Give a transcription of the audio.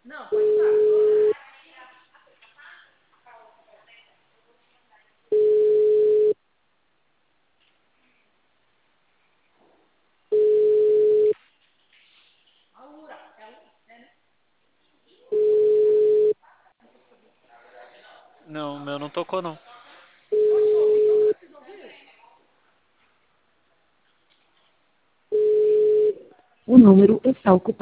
Não, o meu não tocou não. O número está ocupado.